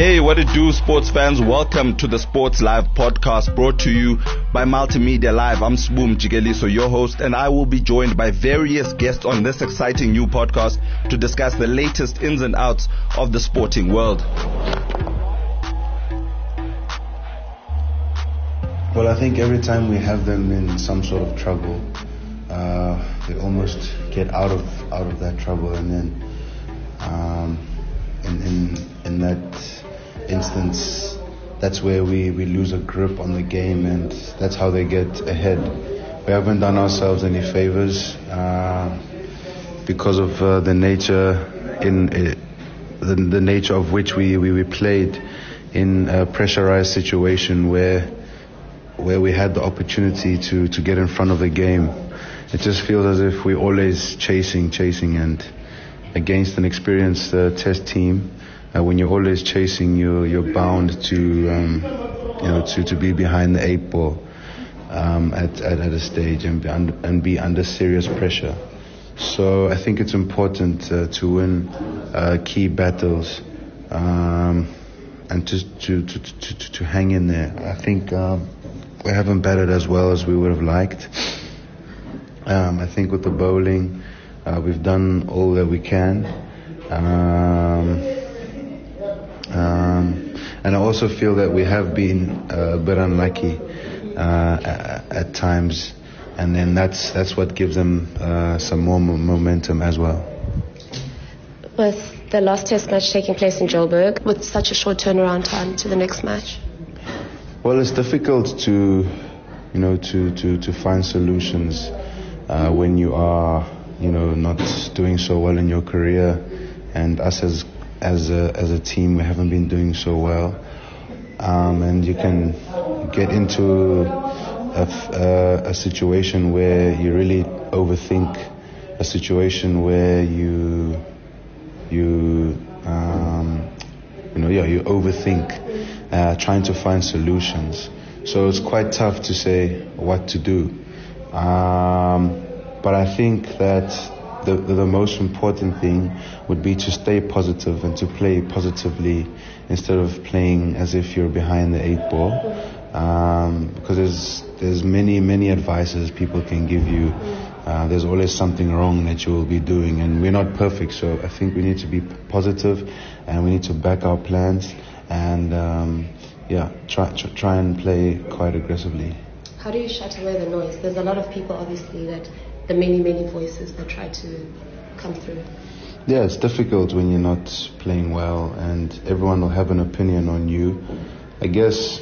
Hey, what it do, sports fans? Welcome to the Sports Live podcast brought to you by Multimedia Live. I'm Sboom Jigeliso, your host, and I will be joined by various guests on this exciting new podcast to discuss the latest ins and outs of the sporting world. Well, I think every time we have them in some sort of trouble, they almost get out of that trouble, and then in that instance, that's where we lose a grip on the game, and that's how they get ahead. We haven't done ourselves any favors because of the nature the nature of which we played in a pressurized situation where we had the opportunity to get in front of the game. It just feels as if we're always chasing, and against an experienced test team, when you're always chasing, you're bound to be behind the eight ball at a stage and be under serious pressure. So I think it's important to win key battles and to hang in there. I think we haven't batted as well as we would have liked. I think with the bowling, we've done all that we can. And I also feel that we have been a bit unlucky at times, and then that's what gives them some more momentum as well. With the last test match taking place in Joburg, with such a short turnaround time to the next match? Well, it's difficult to find solutions when you are not doing so well in your career, and us as a team, we haven't been doing so well, and you can get into a situation where you really overthink, a situation where you overthink, trying to find solutions. So it's quite tough to say what to do. But I think that the most important thing would be to stay positive and to play positively instead of playing as if you're behind the eight ball. Because there's many advices people can give you. There's always something wrong that you will be doing, and we're not perfect. So I think we need to be positive, and we need to back our plans, and try and play quite aggressively. How do you shut away the noise? There's a lot of people, obviously, that the many voices that try to come through. Yeah, it's difficult when you're not playing well, and everyone will have an opinion on you. I guess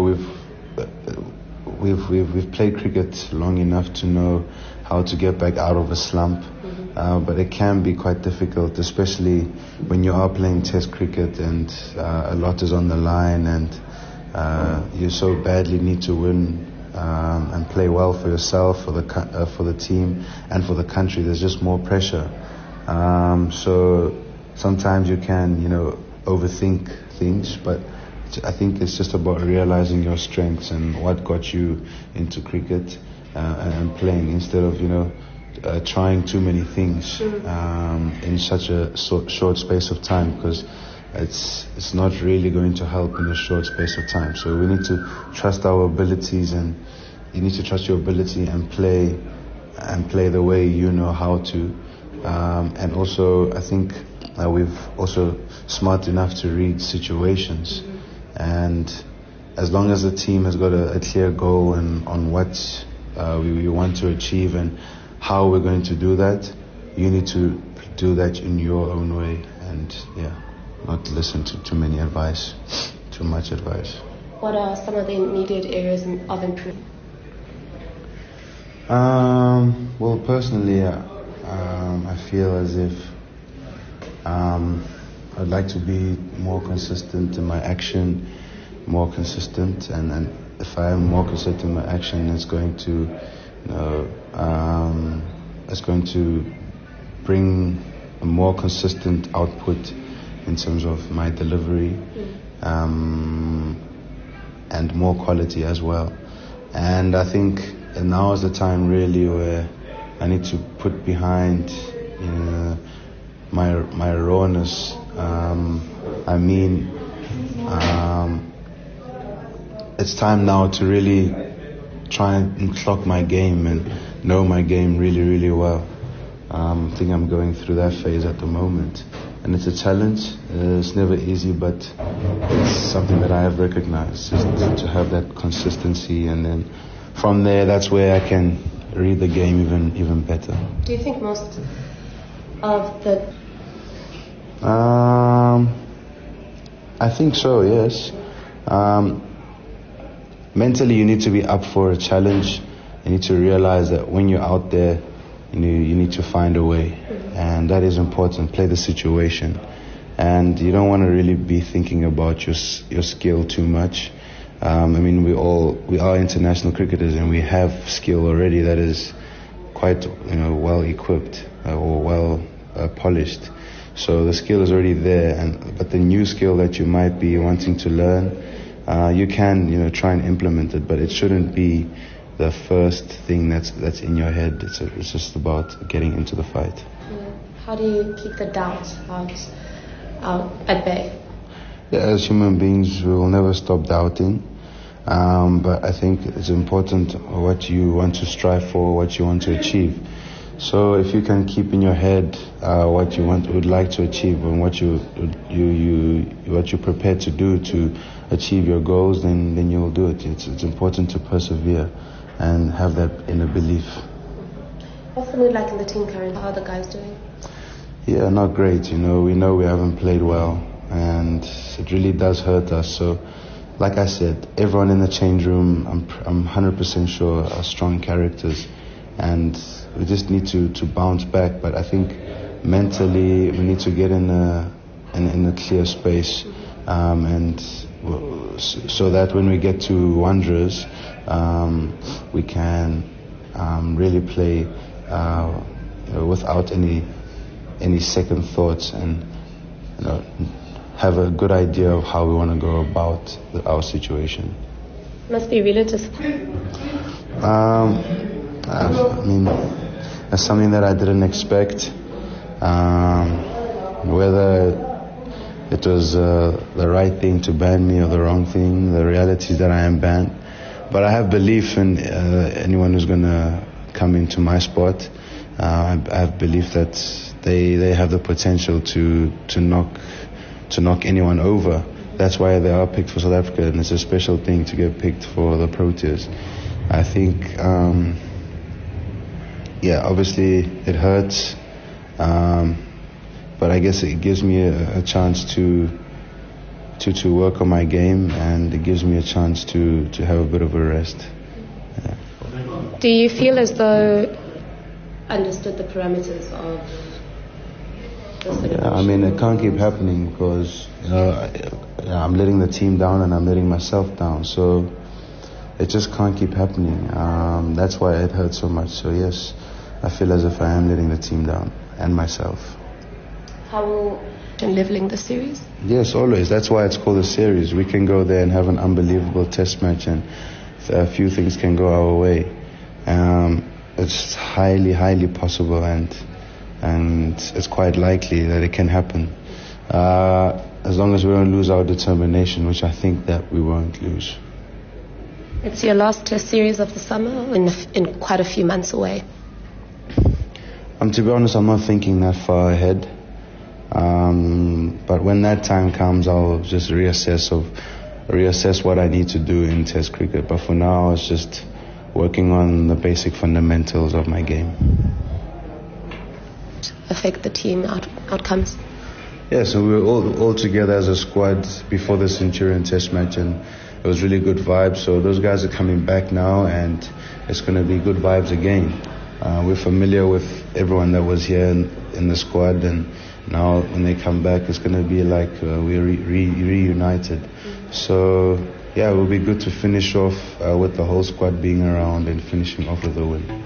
we've played cricket long enough to know how to get back out of a slump, but it can be quite difficult, especially when you are playing Test cricket and a lot is on the line, and you so badly need to win and play well for yourself, for the team, and for the country. There's just more pressure. So sometimes you can, overthink things, but I think it's just about realizing your strengths and what got you into cricket and playing, instead of, trying too many things in such a short space of time, because it's not really going to help in a short space of time. So we need to trust our abilities, and you need to trust your ability and play the way you know how to. And also, I think we've also smart enough to read situations. And as long as the team has got a clear goal and on what we want to achieve and how we're going to do that, you need to do that in your own way, and not listen to too much advice. What are some of the immediate areas of improvement? Well, personally, I feel as if I'd like to be more consistent in my action, and if I am more consistent in my action, it's going to bring a more consistent output in terms of my delivery, and more quality as well. And I think now is the time really where I need to put behind my rawness. I mean, It's time now to really try and clock my game and know my game really, really well. I think I'm going through that phase at the moment. And it's a challenge. It's never easy, but it's something that I have recognized, just to have that consistency. And then from there, that's where I can read the game even better. Do you think most of the... I think so, yes. Mentally, you need to be up for a challenge. You need to realize that when you're out there, you need to find a way. And that is important. Play the situation. And you don't want to really be thinking about your skill too much. I mean, we are international cricketers, and we have skill already that is quite, well equipped or well polished. So the skill is already there, but the new skill that you might be wanting to learn, you can, try and implement it, but it shouldn't be the first thing that's in your head. It's just about getting into the fight. How do you keep the doubt out at bay? Yeah, as human beings, we will never stop doubting. But I think it's important what you want to strive for, what you want to achieve. So if you can keep in your head what you would like to achieve, and what you're prepared to do to achieve your goals, then you'll do it. It's important to persevere and have that inner belief. What's the mood like in the team currently? How are the guys doing? Yeah, not great. We know we haven't played well, and it really does hurt us. So, like I said, everyone in the change room, I'm 100% sure, are strong characters, and we just need to bounce back. But I think mentally we need to get in a clear space, and so that when we get to Wanderers, we can really play without any second thoughts, and have a good idea of how we want to go about our situation. Must be really disappointing. I mean, that's something that I didn't expect. Whether it was the right thing to ban me or the wrong thing, the reality is that I am banned. But I have belief in anyone who's going to come into my spot. I have belief that they have the potential to knock anyone over. That's why they are picked for South Africa, and it's a special thing to get picked for the Proteas. I think, obviously it hurts, but I guess it gives me a chance to work on my game, and it gives me a chance to have a bit of a rest. Yeah. Do you feel as though understood the parameters of this? Yeah, I mean, it can't keep happening because I'm letting the team down and I'm letting myself down. So it just can't keep happening. That's why it hurts so much. So yes, I feel as if I am letting the team down and myself. How will leveling the series? Yes, always. That's why it's called a series. We can go there and have an unbelievable test match, and a few things can go our way. It's highly, highly possible, and it's quite likely that it can happen, as long as we don't lose our determination, which I think that we won't lose. It's your last test series of the summer, in quite a few months away. To be honest, I'm not thinking that far ahead. But when that time comes, I'll just reassess what I need to do in Test cricket. But for now, it's just working on the basic fundamentals of my game. Affect the team outcomes? Yeah, so we were all together as a squad before the Centurion Test match, and it was really good vibes. So those guys are coming back now, and it's going to be good vibes again. We're familiar with everyone that was here in the squad, and now when they come back, it's going to be like we're reunited. So yeah, it will be good to finish off with the whole squad being around and finishing off with a win.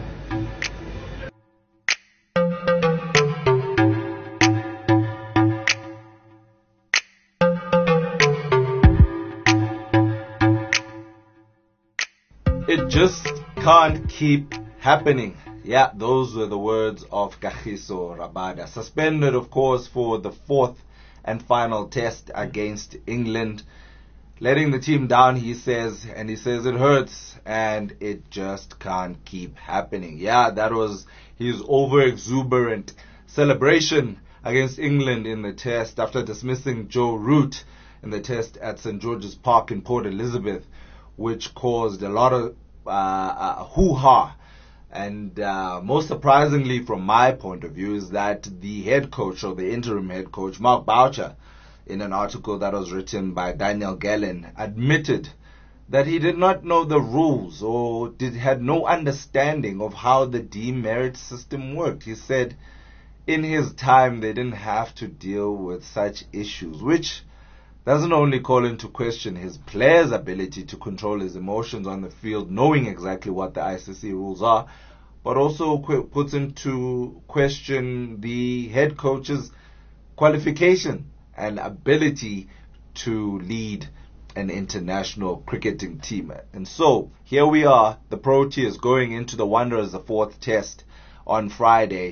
It just can't keep happening. Yeah, those were the words of Kagiso Rabada. Suspended, of course, for the fourth and final test against England. Letting the team down, he says it hurts and it just can't keep happening. Yeah, that was his over-exuberant celebration against England in the test after dismissing Joe Root in the test at St. George's Park in Port Elizabeth, which caused a lot of hoo-ha. And most surprisingly from my point of view is that the head coach, or the interim head coach, Mark Boucher, in an article that was written by Daniel Gallen, admitted that he did not know the rules or had no understanding of how the demerit system worked. He said in his time they didn't have to deal with such issues, which doesn't only call into question his players' ability to control his emotions on the field, knowing exactly what the ICC rules are, but also puts into question the head coach's qualification and ability to lead an international cricketing team. And so, here we are, the Proteas going into the Wanderers, the fourth test on Friday,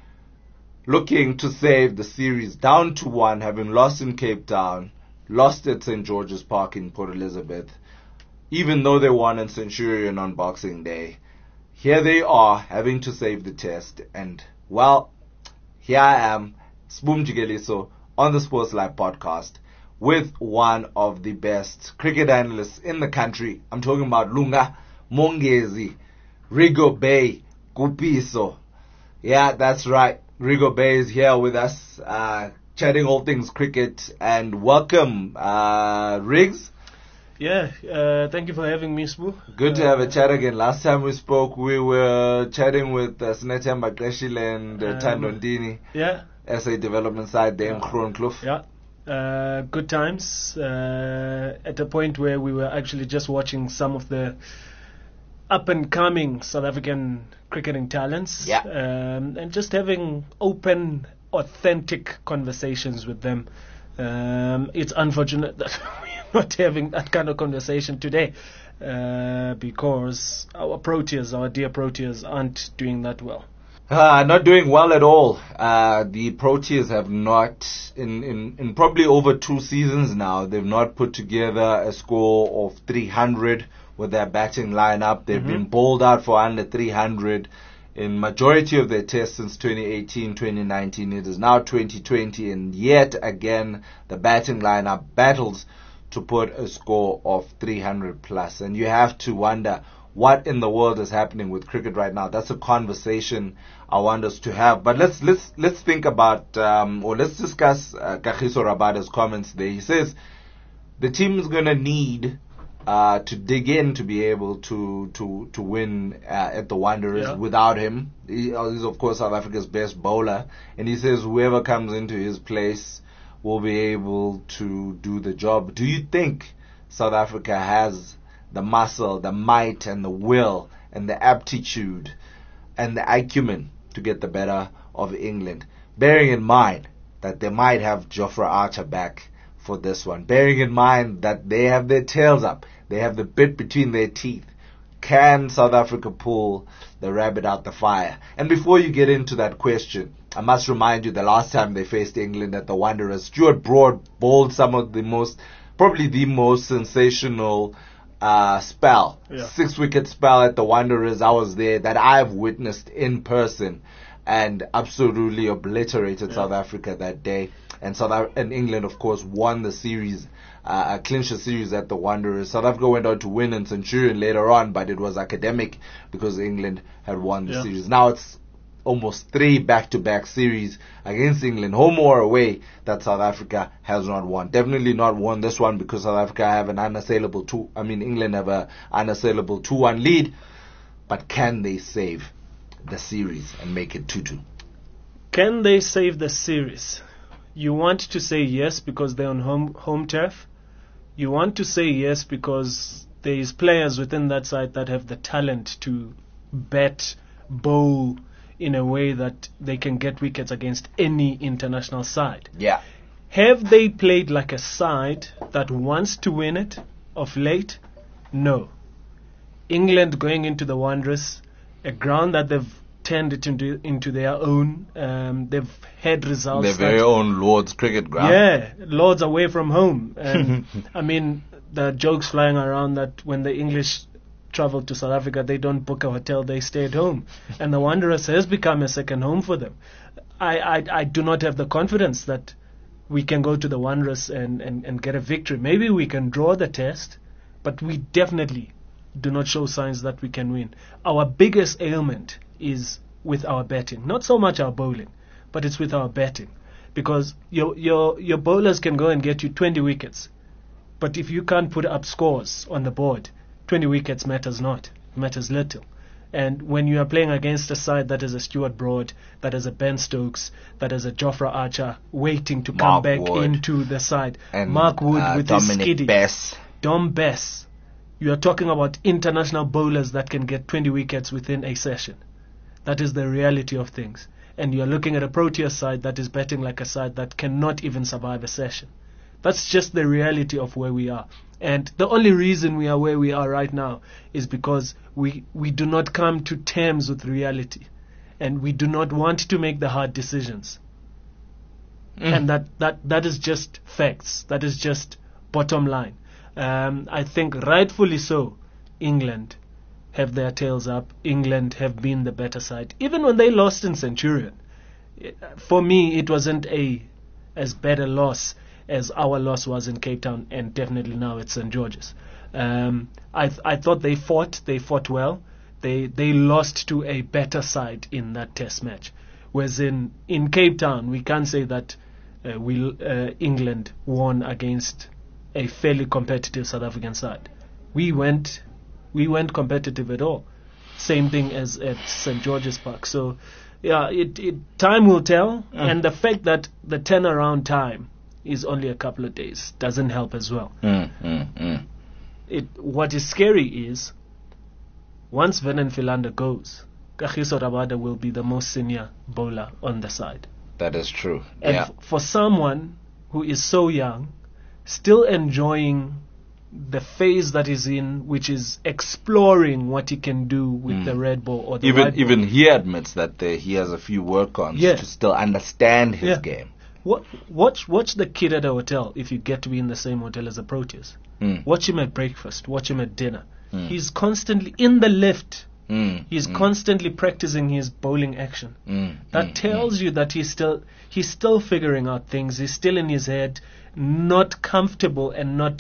looking to save the series down to 1, having lost in Cape Town, lost at St. George's Park in Port Elizabeth, even though they won in Centurion on Boxing Day. Here they are, having to save the test, and, well, here I am, Sboom Jigeliso, on the Sports Live podcast, with one of the best cricket analysts in the country. I'm talking about Lunga Mongezi, Rigo Bay Kupiso. Yeah, that's right. Rigo Bay is here with us, chatting all things cricket. And welcome, Riggs. Yeah, thank you for having me, Sbu. Good to have a chat again. Last time we spoke, we were chatting with Sinetemba Kleshile and Thando Ndini. Yeah. SA development side there in Groenkloof. Yeah. Good times. At a point where we were actually just watching some of the up-and-coming South African cricketing talents. Yeah. And just having open, authentic conversations with them. It's unfortunate that we're not having that kind of conversation today because our dear Proteas, aren't doing that well. Not doing well at all. The Proteas have not, in probably over 2 seasons now, they've not put together a score of 300 with their batting lineup. They've been bowled out for under 300 in majority of their tests since 2018, 2019. It is now 2020, and yet again the batting lineup battles to put a score of 300 plus. And you have to wonder, what in the world is happening with cricket right now? That's a conversation I want us to have. But let's think about, or let's discuss Kagiso Rabada's comments there. He says the team is going to need to dig in to be able to win at the Wanderers without him. He's of course South Africa's best bowler, and he says whoever comes into his place will be able to do the job. Do you think South Africa has the muscle, the might, and the will, and the aptitude, and the acumen to get the better of England, bearing in mind that they might have Jofra Archer back for this one, bearing in mind that they have their tails up, they have the bit between their teeth? Can South Africa pull the rabbit out the fire? And before you get into that question, I must remind you the last time they faced England at the Wanderers, Stuart Broad bowled some of the most, probably the most sensational spell, 6-wicket spell at the Wanderers. I was there, that I've witnessed in person, and absolutely obliterated South Africa that day. And England, of course, won the series, clinched the series at the Wanderers. South Africa went on to win in Centurion later on, but it was academic because England had won the series. Now it's almost 3 back-to-back series against England, home or away, that South Africa has not won. Definitely not won this one because South Africa have an unassailable England have an unassailable 2-1 lead. But can they save the series and make it 2-2? Can they save the series? You want to say yes because they're on home turf. You want to say yes because there is players within that side that have the talent to bowl in a way that they can get wickets against any international side. Yeah. Have they played like a side that wants to win it of late? No. England going into the Wanderers, a ground that they've turned it into their own. They've had results. Their very own Lord's cricket ground. Yeah, Lord's away from home. And I mean, the jokes flying around that when the English travel to South Africa, they don't book a hotel, they stay at home. And the Wanderers has become a second home for them. I do not have the confidence that we can go to the Wanderers and get a victory. Maybe we can draw the test, but we definitely do not show signs that we can win. Our biggest ailment is with our batting. Not so much our bowling, but it's with our batting. Because your bowlers can go and get you 20 wickets. But if you can't put up scores on the board, 20 wickets matters not. It matters little. And when you are playing against a side that is a Stuart Broad, that is a Ben Stokes, that is a Jofra Archer waiting to come back into the side, and Mark Wood with his Dominic skiddy, Bess. Dom Bess, you are talking about international bowlers that can get 20 wickets within a session. That is the reality of things. And you are looking at a Proteas side that is batting like a side that cannot even survive a session. That's just the reality of where we are. And the only reason we are where we are right now is because we do not come to terms with reality. And we do not want to make the hard decisions. And that is just facts. That is just bottom line. I think rightfully so, England have their tails up. England have been the better side. Even when they lost in Centurion, for me it wasn't as bad a loss as our loss was in Cape Town, and definitely now it's St. George's. I thought they fought well. They lost to a better side in that test match. Whereas in Cape Town, we can't say that England won against a fairly competitive South African side. We weren't competitive at all. Same thing as at St. George's Park. So, yeah, time will tell. And the fact that the turnaround time is only a couple of days doesn't help as well. What is scary is once Vernon Philander goes, Kagiso Rabada will be the most senior bowler on the side. That is true. And for someone who is so young, still enjoying the phase that he's in, which is exploring what he can do with the red ball or the white ball. Even he admits that he has a few work-ons to still understand his game. Watch the kid at a hotel if you get to be in the same hotel as a Proteas. Watch him at breakfast. Watch him at dinner. He's constantly in the lift. He's constantly practicing his bowling action. That tells you that he's still figuring out things. He's still in his head, not comfortable and not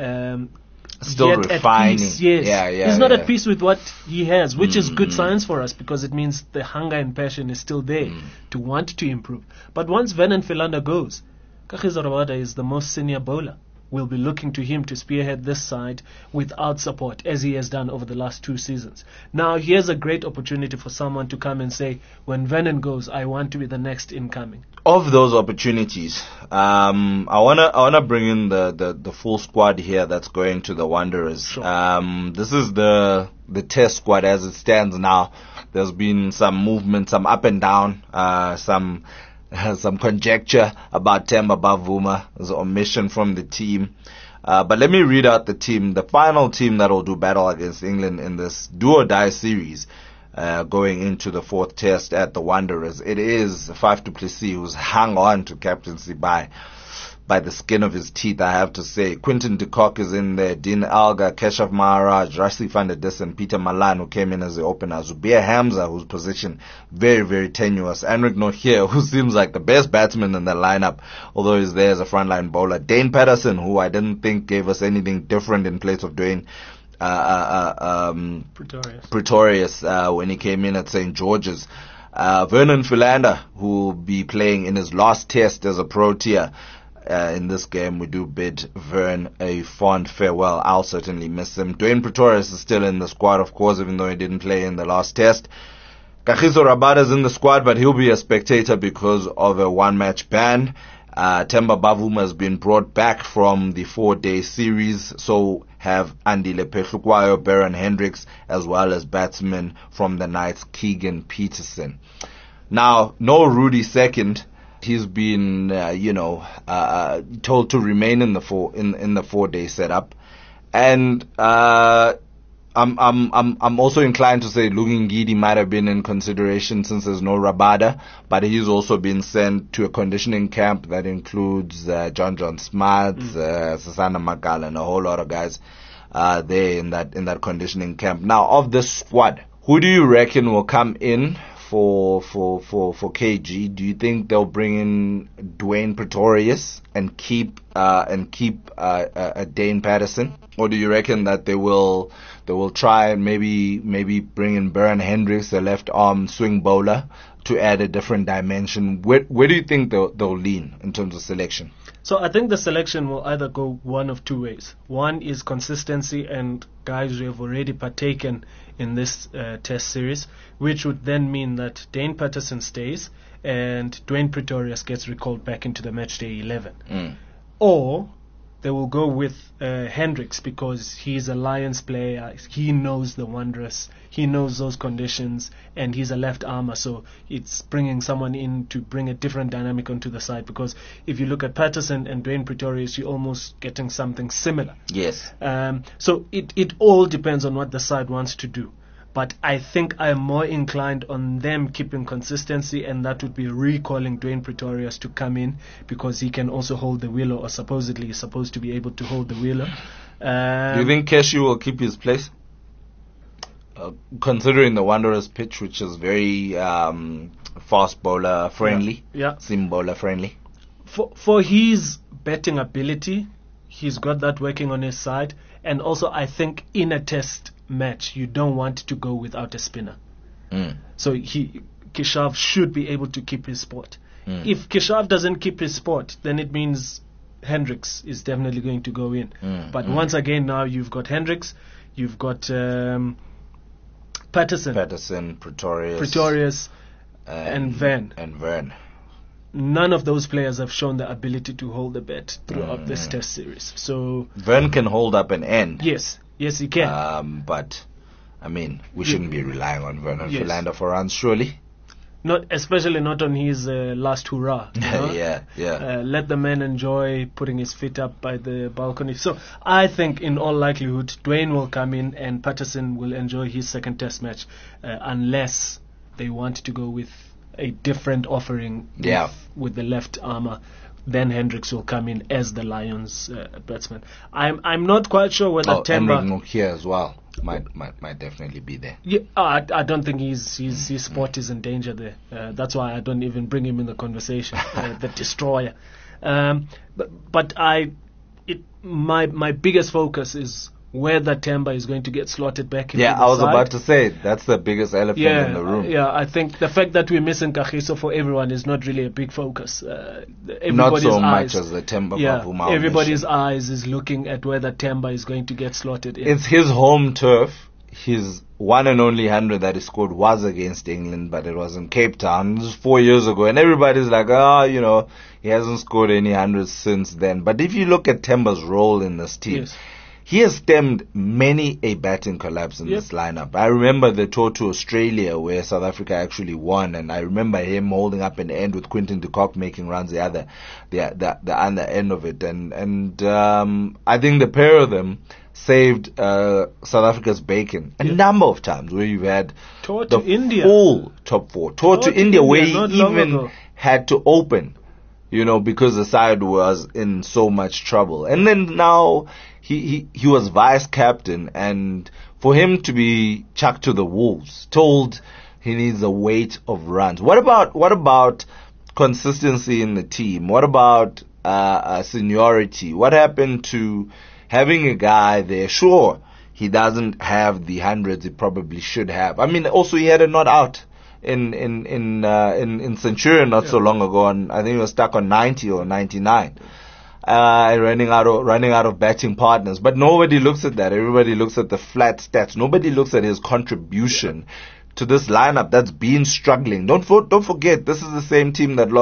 still yet refining. At peace. Yes. He's not at peace with what he has, which is good signs for us because it means the hunger and passion is still there to want to improve. But once Vernon Philander goes, Kagiso Rabada is the most senior bowler. We'll be looking to him to spearhead this side without support, as he has done over the last 2 seasons. Now, here's a great opportunity for someone to come and say, when Vernon goes, I want to be the next incoming. Of those opportunities, I wanna bring in the full squad here that's going to the Wanderers. Sure. This is the test squad as it stands now. There's been some movement, some up and down, some conjecture about Themba Bavuma. There's an omission from the team. But let me read out the team. The final team that will do battle against England in this do-or-die series going into the 4th test at the Wanderers. It is Faf du Plessis who's hung on to captaincy by the skin of his teeth, I have to say. Quinton de Kock is in there, Dean Elgar, Keshav Maharaj, Rasli van der Dissen, Peter Malan, who came in as the opener, Zubair Hamza, whose position very, very tenuous, Enric Nohir, who seems like the best batsman in the lineup, although he's there as a frontline bowler, Dane Patterson, who I didn't think gave us anything different in place of doing Pretorius when he came in at St. George's. Vernon Philander, who will be playing in his last test as a Protea. In this game, we do bid Vern a fond farewell. I'll certainly miss him. Dwayne Pretorius is still in the squad, of course, even though he didn't play in the last test. Kagiso Rabada is in the squad, but he'll be a spectator because of a 1-match ban. Themba Bavuma has been brought back from the 4-day series, so have Andile Phehlukwayo, Baron Hendricks, as well as batsmen from the Knights, Keegan Peterson. Now, no Rudy second. He's been, told to remain in the 4-day setup, and I'm also inclined to say Lugingidi might have been in consideration since there's no Rabada, but he's also been sent to a conditioning camp that includes John Smarts, Sasana Makala, and a whole lot of guys there in that conditioning camp. Now, of the squad, who do you reckon will come in for KG? Do you think they'll bring in Dwayne Pretorius and keep Dane Patterson, or do you reckon that they will try and maybe bring in Bern Hendricks, the left arm swing bowler, to add a different dimension? Where do you think they'll lean in terms of selection? So I think the selection will either go one of two ways. One is consistency and guys who have already partaken in this test series, which would then mean that Dane Patterson stays and Dwayne Pretorius gets recalled back into the matchday 11. Or they will go with Hendricks because he's a Lions player. He knows the Wanderers. He knows those conditions, and he's a left armer. So it's bringing someone in to bring a different dynamic onto the side. Because if you look at Patterson and Dwayne Pretorius, you're almost getting something similar. Yes. So it all depends on what the side wants to do. But I think I'm more inclined on them keeping consistency, and that would be recalling Dwayne Pretorius to come in because he can also hold the wheeler, or supposedly is supposed to be able to hold the wheeler. Do you think Keshi will keep his place? Considering the Wanderers pitch, which is very fast bowler friendly, seam bowler friendly. For his batting ability, he's got that working on his side, and also I think in a test match you don't want to go without a spinner. So Keshav should be able to keep his spot. If Keshav doesn't keep his spot, then it means Hendricks is definitely going to go in. But once again, now you've got Hendricks, you've got Patterson, Pretorius, and Vern. None of those players have shown the ability to hold the bat throughout this test series. So Vern can hold up an end. Yes, he can. But I mean, we shouldn't be relying on Vernon Philander for runs, surely. Especially not on his last hurrah. You know? Yeah. Let the man enjoy putting his feet up by the balcony. So I think in all likelihood, Dwayne will come in and Patterson will enjoy his second test match, unless they want to go with a different offering with the left armour. Then Hendricks will come in as the Lions batsman. I'm not quite sure whether Temba Nokia as well might definitely be there. Yeah, I don't think his spot is in danger there. That's why I don't even bring him in the conversation. The destroyer. But my biggest focus is whether Temba is going to get slotted back into the I was side. about to say, that's the biggest elephant in the room. I think the fact that we're missing Kagiso for everyone is not really a big focus. Not so much as the Temba Mavuma. Everybody's eyes is looking at whether Temba is going to get slotted in. It's his home turf. His one and only 100 that he scored was against England, but it was in Cape Town. This was 4 years ago, and everybody's like, he hasn't scored any 100s since then. But if you look at Temba's role in this team, he has stemmed many a batting collapse in this lineup. I remember the tour to Australia where South Africa actually won, and I remember him holding up an end with Quinton de Kock making runs the other end of it. And I think the pair of them saved South Africa's bacon a number of times where you've had tour the to India. full top four. Tour to India where he even had to open, because the side was in so much trouble. And then now he was vice captain, and for him to be chucked to the wolves, told he needs a weight of runs. What about consistency in the team? What about seniority? What happened to having a guy there? Sure, he doesn't have the 100s he probably should have. I mean, also he had a not out in Centurion not so long ago, and I think he was stuck on 90 or 99. Running out of batting partners, but nobody looks at that. Everybody looks at the flat stats. Nobody looks at his contribution to this lineup that's been struggling. Don't forget, this is the same team that lost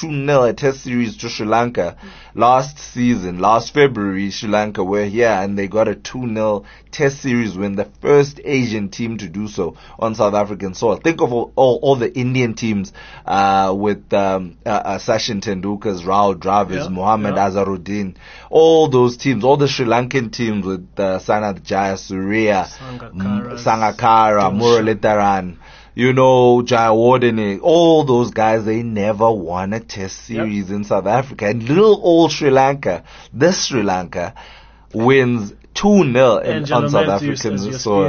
2-0 a test series to Sri Lanka last February. Sri Lanka were here and they got a 2-0 test series win, the first Asian team to do so on South African soil. Think of all the Indian teams with Sachin Tendulkar's Rahul Dravid's, Mohammad Azharuddin, all those teams, all the Sri Lankan teams with Sanath Jayasuriya, Sangakkara, Muralitharan, Jayawardene, all those guys, they never won a test series in South Africa. And little old Sri Lanka, this Sri Lanka, wins 2-0 on South African soil.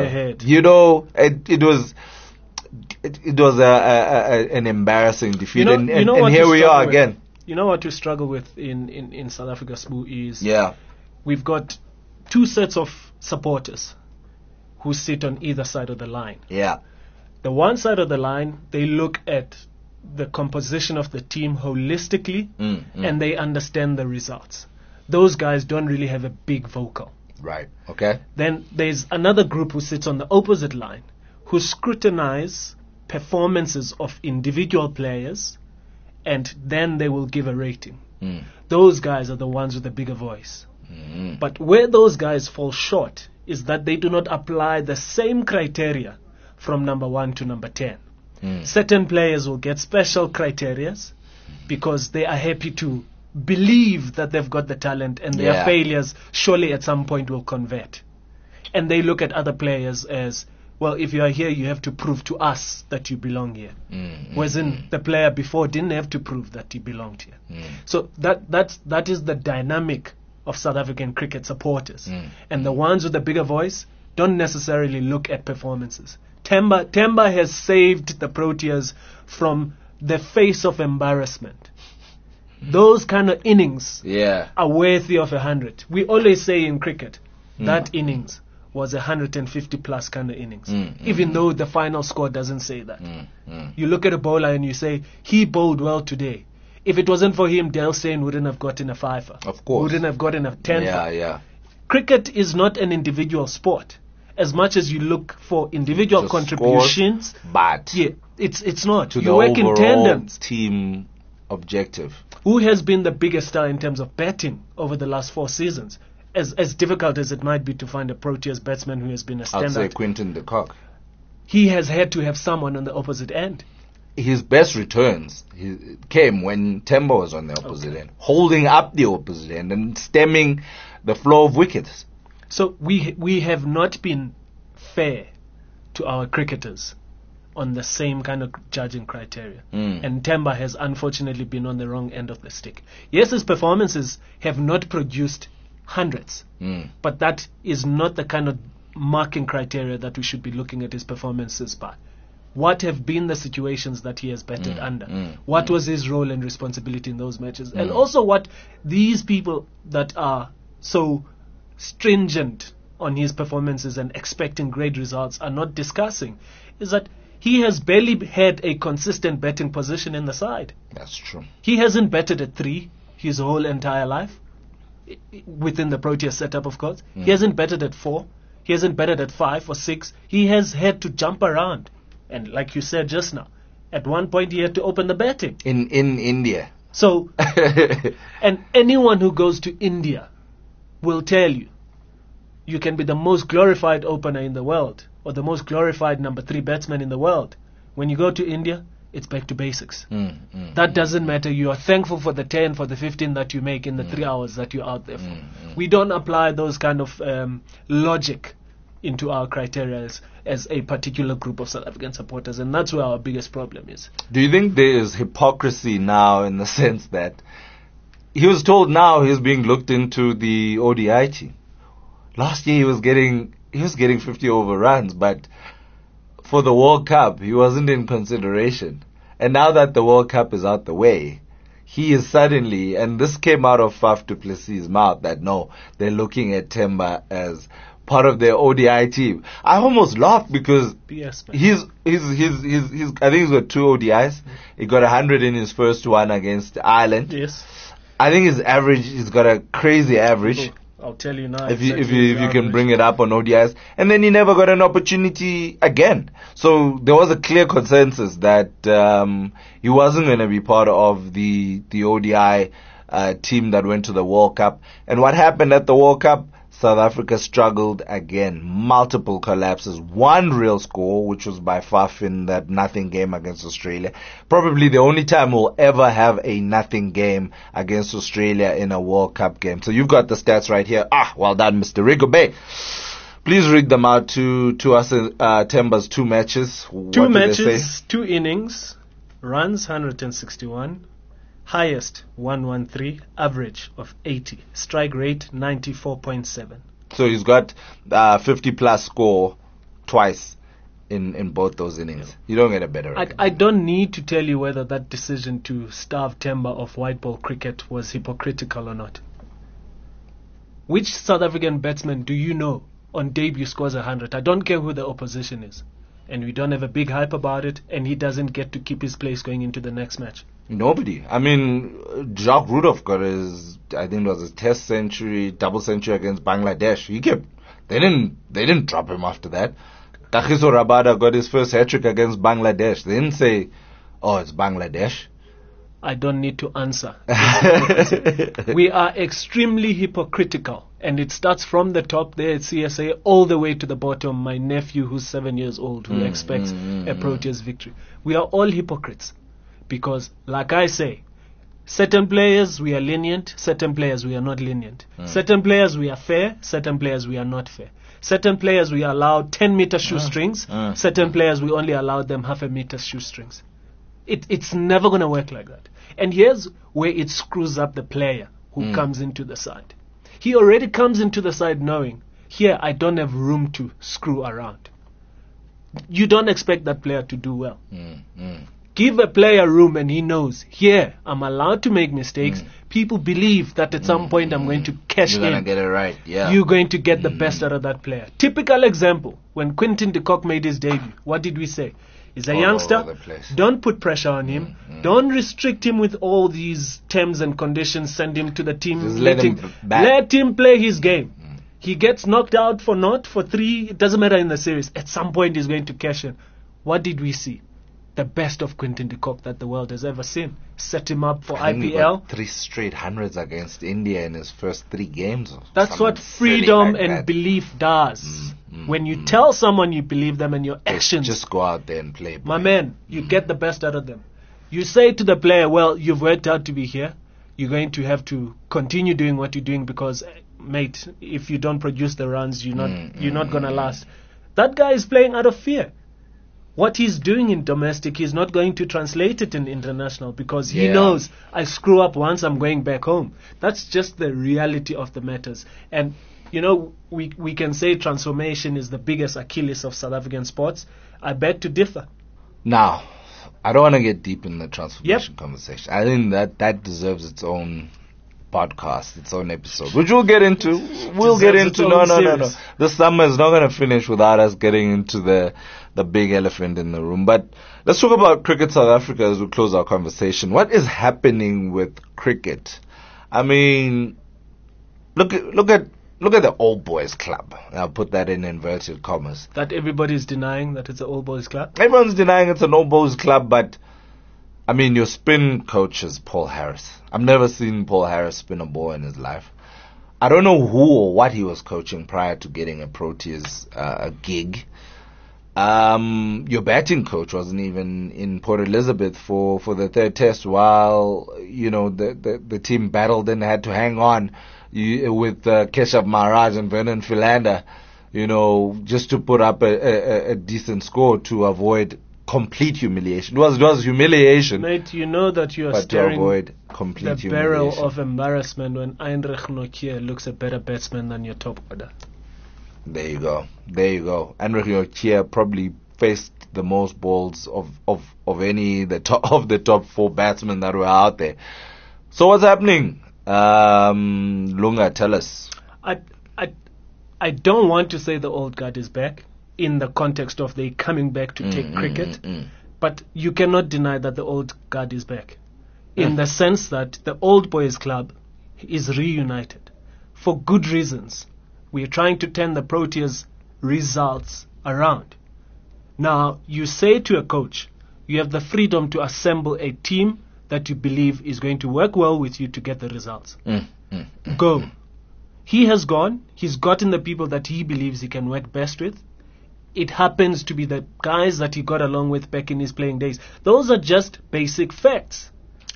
It was an embarrassing defeat. And here we are again. You know what we struggle with in South Africa, Sbu, is we've got two sets of supporters who sit on either side of the line. Yeah. The one side of the line, they look at the composition of the team holistically and they understand the results. Those guys don't really have a big vocal. Right. Okay. Then there's another group who sits on the opposite line who scrutinize performances of individual players and then they will give a rating. Those guys are the ones with the bigger voice. But where those guys fall short is that they do not apply the same criteria from number 1 to number 10. Certain players will get special criterias because they are happy to believe that they've got the talent and their failures surely at some point will convert. And they look at other players as, well, if you are here, you have to prove to us that you belong here. Whereas the player before didn't have to prove that he belonged here. So that is the dynamic of South African cricket supporters. And the ones with the bigger voice don't necessarily look at performances. Temba has saved the Proteas from the face of embarrassment. Those kind of innings are worthy of 100. We always say in cricket that innings was 150 plus kind of innings, even though the final score doesn't say that. You look at a bowler and you say, he bowled well today. If it wasn't for him, Dale Steyn wouldn't have gotten a fiver. Of course. Wouldn't have gotten a 10. Cricket is not an individual sport. As much as you look for individual contributions, scores, but it's not. To you work in tandem. Team objective. Who has been the biggest star in terms of batting over the last 4 seasons? As difficult as it might be to find a Proteas batsman who has been a standout. I'd say Quinton de Kock. He has had to have someone on the opposite end. His best returns came when Temba was on the opposite end, holding up the opposite end and stemming the flow of wickets. So we have not been fair to our cricketers on the same kind of judging criteria. And Temba has unfortunately been on the wrong end of the stick. Yes, his performances have not produced hundreds, but that is not the kind of marking criteria that we should be looking at his performances by. What have been the situations that he has batted under? What was his role and responsibility in those matches? And also what these people that are so stringent on his performances and expecting great results are not discussing is that he has barely had a consistent batting position in the side. That's true. He hasn't batted at 3 his whole entire life within the Proteas setup, of course. He hasn't batted at 4. He hasn't batted at 5 or 6. He has had to jump around. And like you said just now, at one point he had to open the batting. In India. So, and anyone who goes to India will tell you, you can be the most glorified opener in the world or the most glorified number 3 batsman in the world. When you go to India, it's back to basics. That doesn't matter. You are thankful for the 10, for the 15 that you make in the 3 hours that you're out there for. We don't apply those kind of logic into our criteria as a particular group of South African supporters, and that's where our biggest problem is. Do you think there is hypocrisy now in the sense that he was told now he's being looked into the ODI team? Last year he was getting 50 over runs, but for the World Cup he wasn't in consideration. And now that the World Cup is out the way, he is suddenly, and this came out of Faf du Plessis' mouth, that no, they're looking at Temba as part of their ODI team. I almost laughed because BS, he's I think he's got 2 ODIs. He got 100 in his first one against Ireland. Yes. I think his average, he's got a crazy average. I'll tell you now. If you can bring it up on ODIs. And then he never got an opportunity again. So there was a clear consensus that he wasn't going to be part of the ODI team that went to the World Cup. And what happened at the World Cup? South Africa struggled again. Multiple collapses. One real score, which was by Faf in that nothing game against Australia. Probably the only time we'll ever have a nothing game against Australia in a World Cup game. So you've got the stats right here. Well done, Mr. Rigo Bay. Please read them out to us, Temba's 2 matches. Two matches, 2 innings, runs 161. Highest 113, average of 80, strike rate 94.7. So he's got 50 plus score twice in both those innings. Yep. You don't get a better record. I don't need to tell you whether that decision to starve Temba of white ball cricket was hypocritical or not. Which South African batsman do you know on debut scores 100? I don't care who the opposition is. And we don't have a big hype about it, and he doesn't get to keep his place going into the next match. Nobody. I mean, Jacques Rudolph got his, I think it was his test century, double century against Bangladesh. They didn't drop him after that. Kagiso Rabada got his first hat-trick against Bangladesh. They didn't say, it's Bangladesh. I don't need to answer. We are extremely hypocritical. And it starts from the top there at CSA all the way to the bottom. My nephew, who's 7 years old, who expects a Proteas victory. We are all hypocrites. Because, like I say, certain players we are lenient, certain players we are not lenient. Certain players we are fair, certain players we are not fair. Certain players we allow 10-meter shoestrings, certain players we only allow them half-a-meter shoestrings. It's never going to work like that. And here's where it screws up the player who comes into the side. He already comes into the side knowing, here I don't have room to screw around. You don't expect that player to do well. Give a player room and he knows, here, I'm allowed to make mistakes. People believe that at some point I'm going to cash in. You're going to get it right, yeah. You're going to get the best out of that player. Typical example, when Quinton de Kock made his debut, what did we say? He's a youngster. Don't put pressure on him. Don't restrict him with all these terms and conditions. Send him to the team. Just let him play his game. He gets knocked out for 3. It doesn't matter in the series. At some point he's going to cash in. What did we see? The best of Quinton de Kock that the world has ever seen. Set him up for IPL. 3 straight hundreds against India in his first 3 games. That's what freedom and belief does. When you tell someone you believe them and your actions, just go out there and play. My man, you get the best out of them. You say to the player, well, you've worked out to be here. You're going to have to continue doing what you're doing because, mate, if you don't produce the runs, you're not going to last. That guy is playing out of fear. What he's doing in domestic, he's not going to translate it in international because he knows I screw up once, I'm going back home. That's just the reality of the matters. And, we can say transformation is the biggest Achilles of South African sports. I beg to differ. Now, I don't want to get deep in the transformation conversation. I think that deserves its own podcast, its own episode, which we'll get into. No. The summer is not going to finish without us getting into the big elephant in the room. But let's talk about Cricket South Africa as we close our conversation. What is happening with cricket? I mean, look at the old boys club. I'll put that in inverted commas. That everybody's denying that it's an old boys club? Everyone's denying it's an old boys club, but I mean, your spin coach is Paul Harris. I've never seen Paul Harris spin a ball in his life. I don't know who or what he was coaching prior to getting a Proteas gig. Your batting coach wasn't even in Port Elizabeth for the 3rd test while, the team battled and had to hang on with Keshav Maharaj and Vernon Philander, just to put up a decent score to avoid complete humiliation. It was humiliation. Mate, you know that you are staring to avoid complete the barrel of embarrassment when Heinrich Nokia looks a better batsman than your top order. There you go. Heinrich Nokia probably faced the most balls of any the top 4 batsmen that were out there. So what's happening? Lunga, tell us. I don't want to say the old guard is back in the context of they coming back to take cricket, but you cannot deny that the old guard is back in the sense that the old boys club is reunited. for good reasons. We are trying to turn the Proteas results around. Now, you say to a coach, you have the freedom to assemble a team that you believe is going to work well with you to get the results. Go. He has gone. He's gotten the people that he believes he can work best with. It happens to be the guys that he got along with back in his playing days. Those are just basic facts.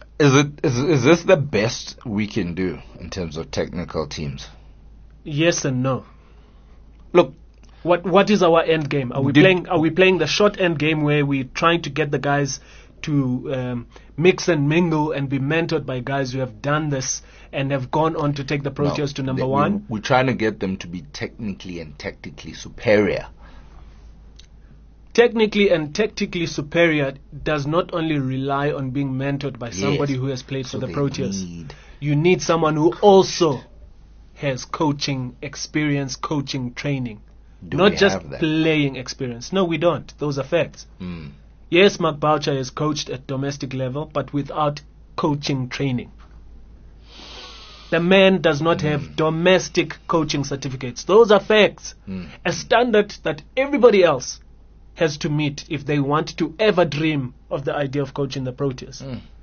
Is this the best we can do in terms of technical teams? Yes and no. Look, what is our end game? Are we playing the short end game where we're trying to get the guys to mix and mingle and be mentored by guys who have done this and have gone on to take the Proteas to number one? We're trying to get them to be technically and tactically superior. Technically and tactically superior does not only rely on being mentored by somebody who has played for the Proteas. You need someone who also has coaching experience, coaching training. Not just playing experience. No, we don't. Those are facts. Yes, Mark Boucher has coached at domestic level, but without coaching training. The man does not have domestic coaching certificates. Those are facts. A standard that everybody else has to meet if they want to ever dream of the idea of coaching the Proteas.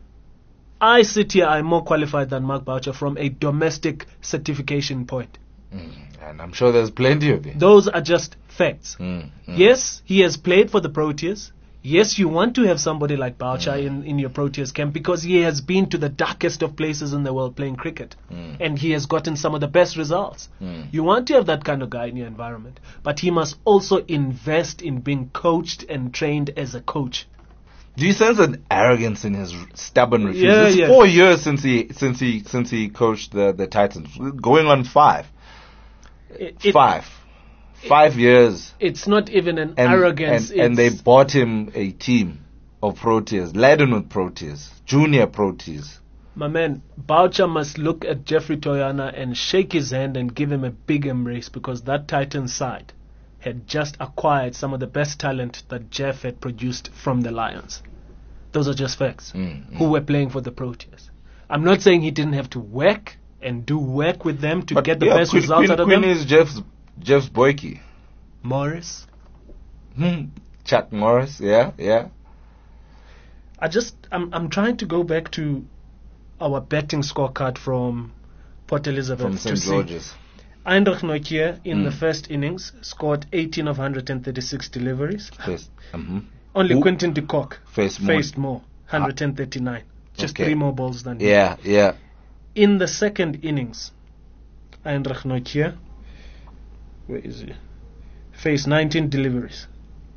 I sit here, I'm more qualified than Mark Boucher from a domestic certification point. And I'm sure there's plenty of it. Those are just facts. Yes, he has played for the Proteas. Yes, you want to have somebody like Boucher in your Proteas camp because he has been to the darkest of places in the world playing cricket. And he has gotten some of the best results. You want to have that kind of guy in your environment. But he must also invest in being coached and trained as a coach. Do you sense an arrogance in his stubborn refusal? It's 4 years since he coached the Titans, going on 5. 5 years. It's not even an arrogance. And they bought him a team of Proteas, laden with Proteas, junior Proteas. My man, Boucher must look at Jeffrey Toyana and shake his hand and give him a big embrace because that Titan side had just acquired some of the best talent that Jeff had produced from the Lions. Those are just facts. Who were playing for the Proteas. I'm not saying he didn't have to work and do work with them to get the best results out of them. Queen is Jeff's boykie. Morris. Chuck Morris, yeah. I'm trying to go back to our betting scorecard from Port Elizabeth. From St. George's. Eindhoven Nokia in the first innings scored 18 of 136 deliveries. Only Quentin de Kock faced more, 139. Just 3 more balls than him. Yeah. In the second innings, Eindhoven Nokia, where is he? Faced 19 deliveries.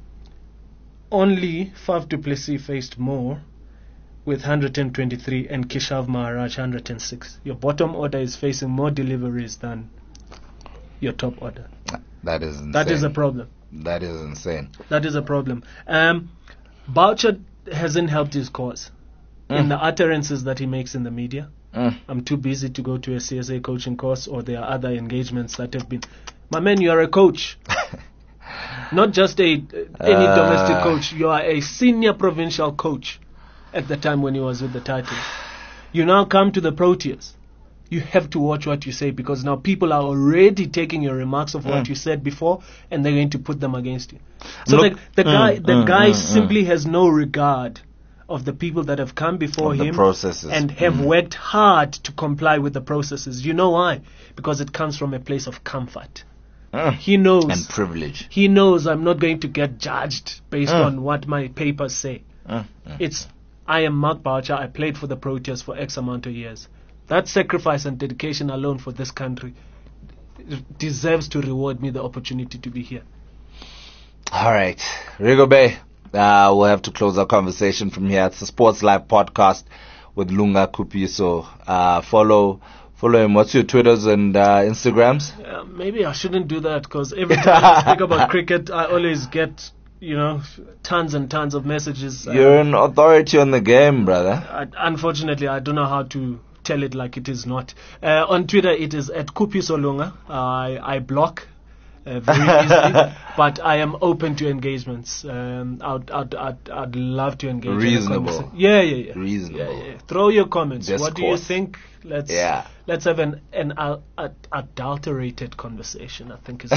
Only Faf du Plessis faced more with 123 and Keshav Maharaj 106. Your bottom order is facing more deliveries than your top order. That is insane. That is a problem. That is insane. That is a problem. Boucher hasn't helped his cause in the utterances that he makes in the media. I'm too busy to go to a CSA coaching course, or there are other engagements that have been. My man, you are a coach. Not just any domestic coach. You are a senior provincial coach at the time when he was with the Titans. You now come to the Proteas. You have to watch what you say because now people are already taking your remarks of what you said before and they're going to put them against you. So the guy simply has no regard of the people that have come before him and have worked hard to comply with the processes. You know why? Because it comes from a place of comfort. He knows. And privilege. He knows I'm not going to get judged based on what my papers say. I am Mark Boucher. I played for the Proteas for X amount of years. That sacrifice and dedication alone for this country deserves to reward me the opportunity to be here. All right. Rigo Bay, we'll have to close our conversation from here. It's the Sports Live podcast with Lunga Kupiso. Follow him. What's your Twitters and Instagrams? Maybe I shouldn't do that because every time I speak about cricket, I always get, tons and tons of messages. You're an authority on the game, brother. Unfortunately, I don't know how to tell it like it is not. On Twitter, it is at Kupiso Lunga. I block very easily. But I am open to engagements. I'd love to engage. Reasonable. Yeah. Reasonable. Yeah. Throw your comments. Discourse. What do you think? Let's have an adulterated conversation, I think is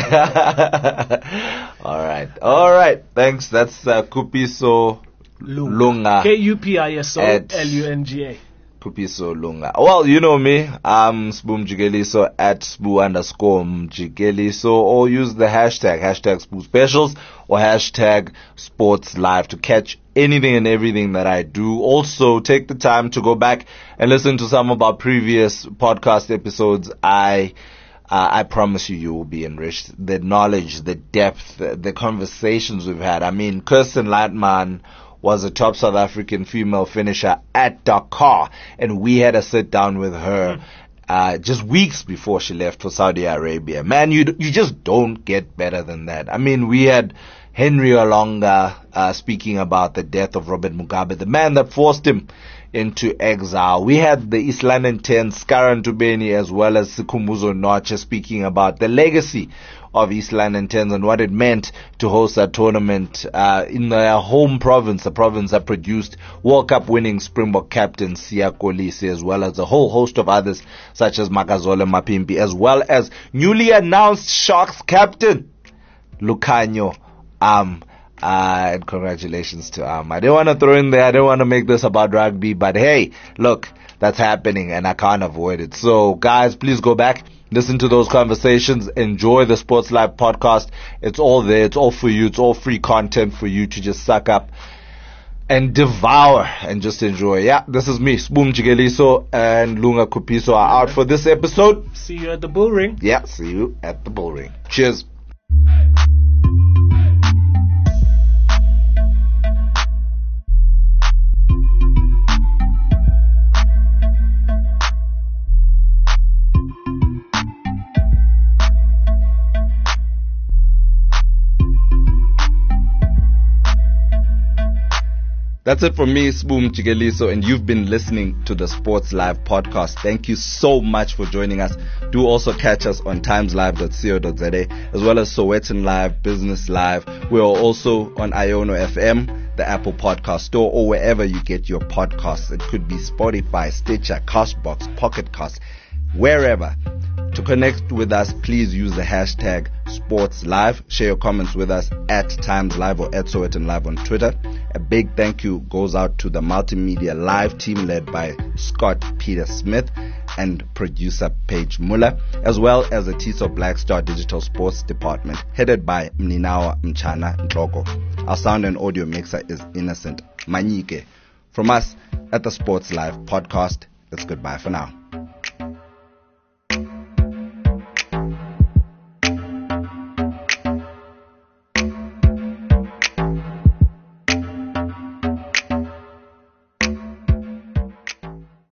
All right. Thanks. That's Kupiso Lunga. KUPISO Kupiso Lunga. Well, you know me. I'm Sbu Mjikeliso at Sbu_Mjikeliso, or use the hashtag Sbu Specials or hashtag Sports Live to catch anything and everything that I do. Also, take the time to go back and listen to some of our previous podcast episodes. I promise you will be enriched. The knowledge, the depth, the conversations we've had. I mean, Kirsten Leitman was a top South African female finisher at Dakar, and we had a sit down with her just weeks before she left for Saudi Arabia. Man, you just don't get better than that. I mean, we had Henry Olonga speaking about the death of Robert Mugabe, the man that forced him into exile. We had the East London 10, Skaran Tubeni, as well as Sikhumbuzo Noche speaking about the legacy of East London 10s and what it meant to host that tournament in their home province, the province that produced World Cup winning Springbok captain Siya Kolisi, as well as a whole host of others such as Makazole Mapimpi, as well as newly announced Sharks captain Lukhanyo and congratulations to I didn't want to throw in there, I didn't want to make this about rugby, but hey, look, that's happening and I can't avoid it. So guys, please go back, listen to those conversations, enjoy the Sports Live podcast. It's all there, it's all for you, it's all free content for you to just suck up and devour and just enjoy. Yeah, this is me, Sbu Mjikeliso and Lunga Kupiso are out for this episode. See you at the bull ring. Yeah, see you at the bull ring. Cheers. That's it from me, Sbu Mjikeliso, and you've been listening to the Sports Live podcast. Thank you so much for joining us. Do also catch us on timeslive.co.za, as well as Sowetan Live, Business Live. We are also on Iono FM, the Apple Podcast Store, or wherever you get your podcasts. It could be Spotify, Stitcher, Castbox, Pocket Cast, wherever. To connect with us, please use the hashtag Sports Live. Share your comments with us at Times Live or at Sowetan Live on Twitter. A big thank you goes out to the Multimedia Live team led by Scott Peter Smith and producer Paige Muller, as well as the TISO Black Star Digital Sports Department headed by Mninawa Mchana Ntloko. Our sound and audio mixer is Innocent Manyike. From us at the Sports Live podcast, it's goodbye for now.